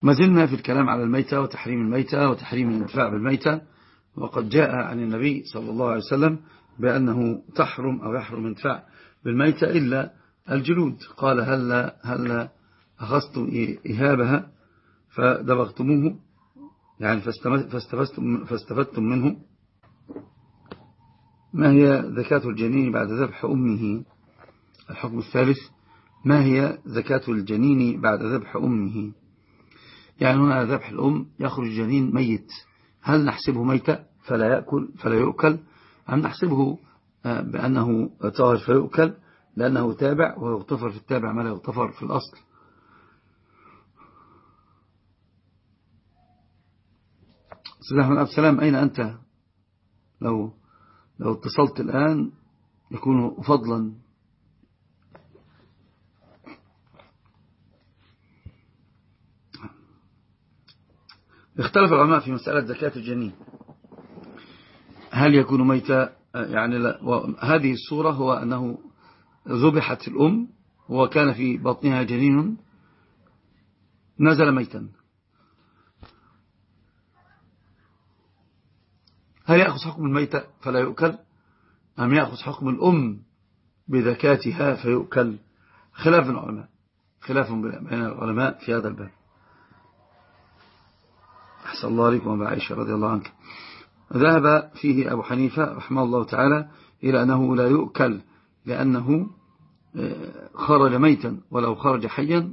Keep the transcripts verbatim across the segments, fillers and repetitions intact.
ما زلنا في الكلام على الميتة وتحريم الميتة وتحريم الانتفاع بالميتة. وقد جاء عن النبي صلى الله عليه وسلم بأنه تحرم أو يحرم الانتفاع بالميتة إلا الجلود. قال هل هل أخذتم إهابها فدبغتموه، يعني فاستفدتم, فاستفدتم منه. ما هي زكاة الجنين بعد ذبح أمه؟ الحكم الثالث: ما هي زكاة الجنين بعد ذبح أمه؟ يعني هنا ذبح الأم يخرج الجنين ميت، هل نحسبه ميتة فلا يأكل فلا يؤكل، أم نحسبه بأنه طاهر فيؤكل لأنه تابع ويغتفر في التابع ما لا يغتفر في الأصل؟ سيد أحمد عبد السلام، أين أنت؟ لو لو اتصلت الآن يكون فضلا. اختلف العلماء في مسألة زكاة الجنين، هل يكون ميتة؟ يعني لا. هذه الصورة هو أنه ذبحت الأم وكان في بطنها جنين نزل ميتا، هل يأخذ حكم الميتة فلا يؤكل، أم يأخذ حكم الأم بذكاتها فيؤكل؟ خلاف العلماء، خلاف بين العلماء في هذا الباب. أحسن الله عليكم أبا عائشة رضي الله عنك. ذهب فيه أبو حنيفة رحمه الله تعالى إلى أنه لا يؤكل لأنه خرج ميتا، ولو خرج حيا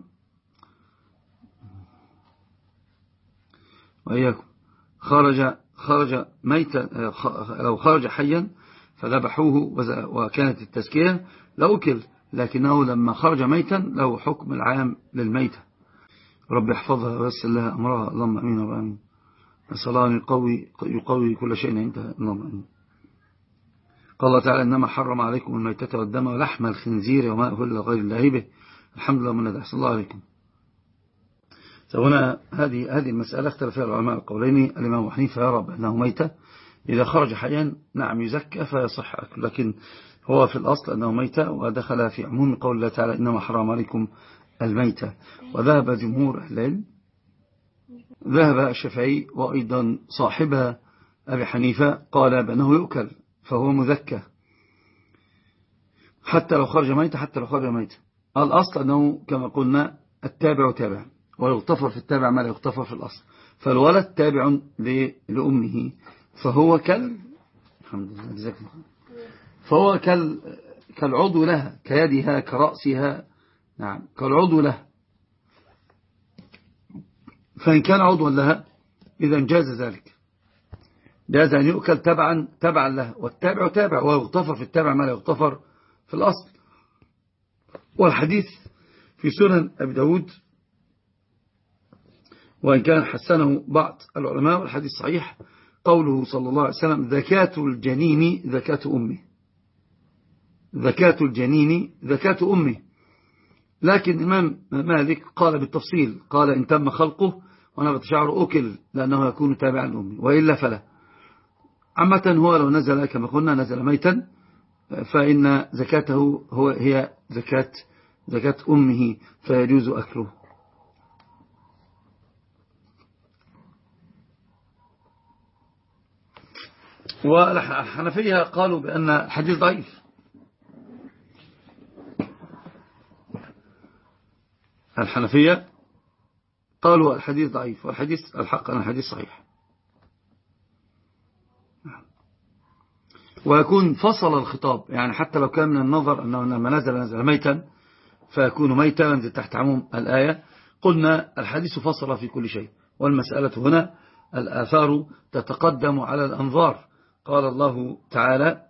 وإياكم خرج خرج ميتا، لو خرج حيا فذبحوه وكانت التزكية لأكل، لكنه لما خرج ميتا له حكم العام للميتة. رب يحفظها ويسر لها أمرها، اللهم أمين وأمين. الصلاة يقوي, يقوي كل شيء عندها، اللهم أمين. قال الله تعالى: إنما حرم عليكم الميتة والدم ولحم الخنزير وما أهل غير الله به. الحمد لله من أحسن الله عليكم. هنا هذه هذه المسألة اختلف فيها العلماء القولين. الإمام أبو حنيفة يرى بأنه ميتة، إذا خرج حيا نعم يزكى فيصح أكل، لكن هو في الأصل أنه ميتة، ودخل في عموم قول الله تعالى: إنما حرم عليكم الميتة. وذهب جمهور أهل العلم، ذهب الشافعي وأيضا صاحبها أبي حنيفة قال بأنه يؤكل فهو مذكى حتى لو خرج ميتة، حتى لو خرج ميتة. الأصل أنه كما قلنا التابع تابع، ويغتفر في التابع ما لا يغتفر في الأصل، فالولد تابع لأمه فهو كال الحمد لله جزاك الله، فهو كال كالعضو لها، كيدها كرأسها، نعم كالعضو لها. فإن كان عضوا لها إذا جاز ذلك، جاز أن يؤكل تبعا تبعا لها، والتابع تابع ويغتفر في التابع ما لا يغتفر في الأصل. والحديث في سنن أبي داود وإن كان حسنه بعض العلماء، والحديث صحيح، قوله صلى الله عليه وسلم: زكاة الجنين زكاة أمه، زكاة الجنين زكاة أمه. لكن الإمام مالك قال بالتفصيل، قال إن تم خلقه ونبت شعره أكل لأنه يكون تابعا لأمه، وإلا فلا. عامة هو لو نزل كما قلنا نزل ميتا فإن زكاته هو هي زكاة زكاة أمه فيجوز أكله. والحنفية قالوا بأن الحديث ضعيف، الحنفية قالوا الحديث ضعيف، والحديث الحق أن الحديث صحيح. ويكون فصل الخطاب، يعني حتى لو كان من النظر أنه لما نزل نزل ميتا فيكون ميتا ينزل تحت عموم الآية. قلنا الحديث فصل في كل شيء، والمسألة هنا الآثار تتقدم على الأنظار. قال الله تعالى: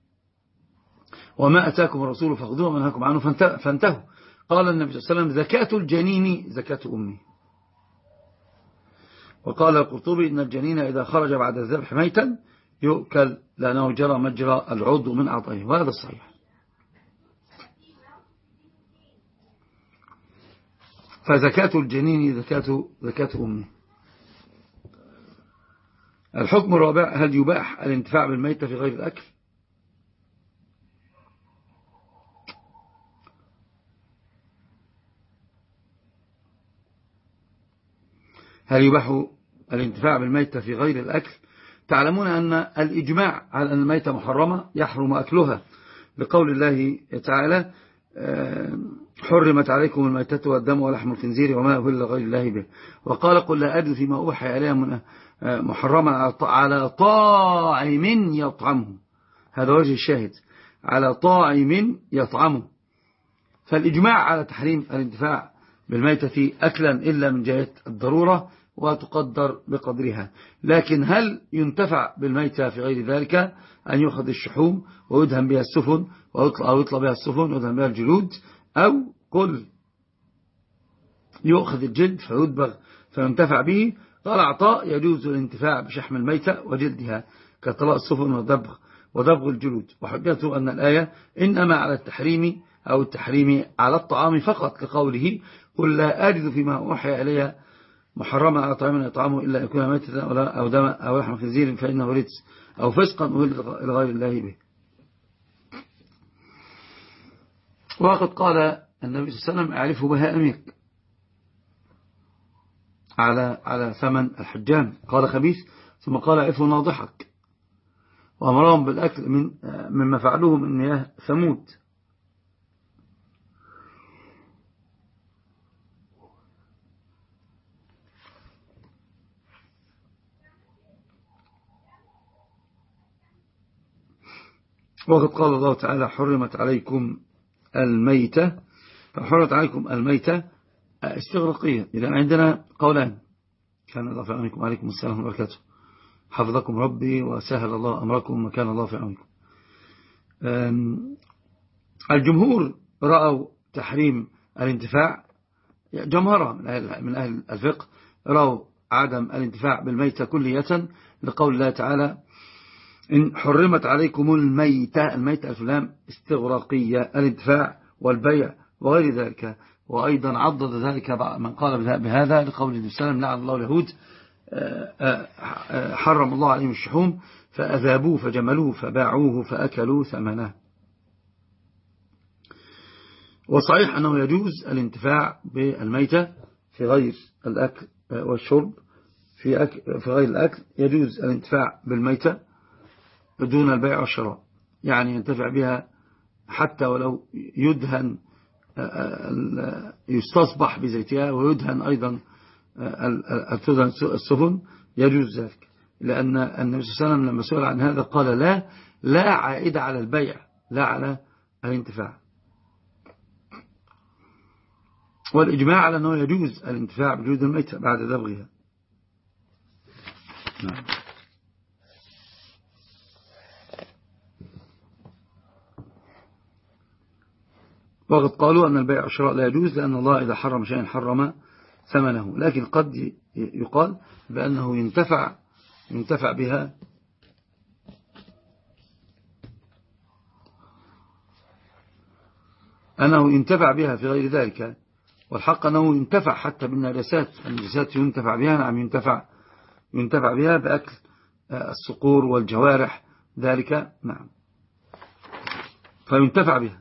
وما أتاكم الرسول فخذوه وما نهاكم عنه فانتهوا. قال النبي صلى الله عليه وسلم: زكاة الجنين زكاة أمه. وقال القرطبي: إن الجنين إذا خرج بعد الذبح ميتا يؤكل لأنه جرى مجرى العضو من أعضائه، وهذا الصحيح. فزكاة الجنين زكاة زكاة أمه. الحكم الرابع: هل يباح الانتفاع بالميتة في غير الأكل؟ هل يباح الانتفاع بالميتة في غير الأكل؟ تعلمون أن الإجماع على أن الميتة محرمة يحرم أكلها، بقول الله تعالى حرمت عليكم الميتة والدم ولحم الخنزير وما أهل غير الله به. وقال قل لا أجد فيما أوحي إليه محرما على طاعم يطعمه، هذا وجه الشاهد، على طاعم يطعمه. فالإجماع على تحريم الانتفاع بالميتة أكلا إلا من جهة الضرورة وتقدر بقدرها. لكن هل ينتفع بالميتة في غير ذلك؟ أن يؤخذ الشحوم ويدهن بها السفن أو يطلع بها السفن ويدهن بها الجلود، أو قل يؤخذ الجلد فيدبغ فينتفع به. قال عطاء يجوز الانتفاع بشحم الميتة وجلدها كطلاء السفن ودبغ ودبغ الجلود، وحجته أن الآية إنما على التحريم أو التحريم على الطعام فقط، لقوله قل لا أجد فيما أوحي إلي محرما على طعام يطعمه إلا يكون ميتة أو دم أو لحم خنزير فإنه رجس أو فسقا أهل لغير الله به. وقد قال النبي صلى الله عليه وسلم أعرفه بهائمك على على ثمن الحجام، قال خبيث، ثم قال أعرفه ناضحك، وأمرهم بالأكل من مما فعلوه من مياه ثمود. وقد قال الله تعالى حرمت عليكم الميتة، فحرمت عليكم الميتة استغراقية. إذا عندنا قولان، كان الله في عونكم وعليكم السلام وبركاته، حفظكم ربي وسهل الله أمركم وكان الله في عونكم. الجمهور رأوا تحريم الانتفاع، جمهرة من أهل, من أهل الفقه رأوا عدم الانتفاع بالميتة كلية، لقول الله تعالى إن حرمت عليكم الميتة، الميتة الفلام استغراقية، الانتفاع والبيع وغير ذلك. وأيضا عضد ذلك من قال بهذا لقول النبي صلى الله عليه وسلم لعن الله اليهود حرم الله عليهم الشحوم فأذابوه فجملوه فباعوه فأكلوا ثمنه. وصحيح أنه يجوز الانتفاع بالميتة في غير الأكل والشرب، في, أكل في غير الأكل يجوز الانتفاع بالميتة بدون البيع والشراء، يعني ينتفع بها حتى ولو يدهن يستصبح بزيتها ويدهن أيضا السفن يجوز ذلك، لأن النبي صلى الله عليه وسلم لما سئل عن هذا قال لا لا عائد على البيع لا على الانتفاع. والإجماع على أنه يجوز الانتفاع بجلود الميتة بعد دبغها. نعم. وقد قالوا أن البيع والشراء لا يجوز، لأن الله إذا حرم شيئا حرم ثمنه، لكن قد يقال بأنه ينتفع ينتفع بها أنه ينتفع بها في غير ذلك، والحق أنه ينتفع حتى بالنجاسات، النجاسات ينتفع بها، نعم ينتفع ينتفع بها بأكل الصقور والجوارح ذلك، نعم فينتفع بها.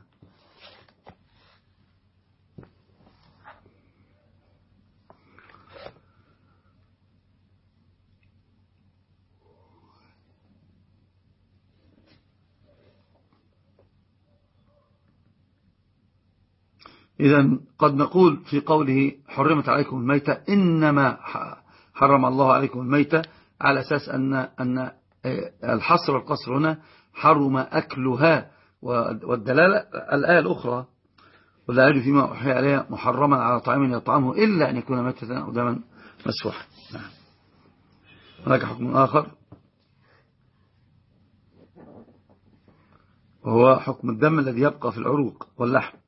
إذن قد نقول في قوله حرمت عليكم الميتة إنما حرم الله عليكم الميتة على أساس أن أن الحصر والقصر هنا حرم أكلها، والدلالة الآية الأخرى ولا أجد فيما أوحي عليها محرما على طعام يطعمه إلا أن يكون ميتة أو دما مسفوحا. نعم. هناك حكم آخر وهو حكم الدم الذي يبقى في العروق واللحم.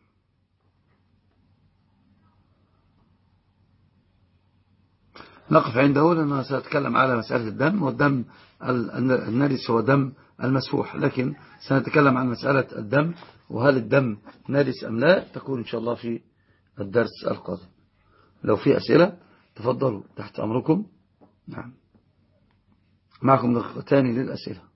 نقف عنده لأنه سنتكلم على مسألة الدم، والدم النجس هو دم المسفوح، لكن سنتكلم عن مسألة الدم وهل الدم نجس أم لا تكون إن شاء الله في الدرس القادم. لو في أسئلة تفضلوا تحت أمركم. نعم معكم دقيقتان للأسئلة.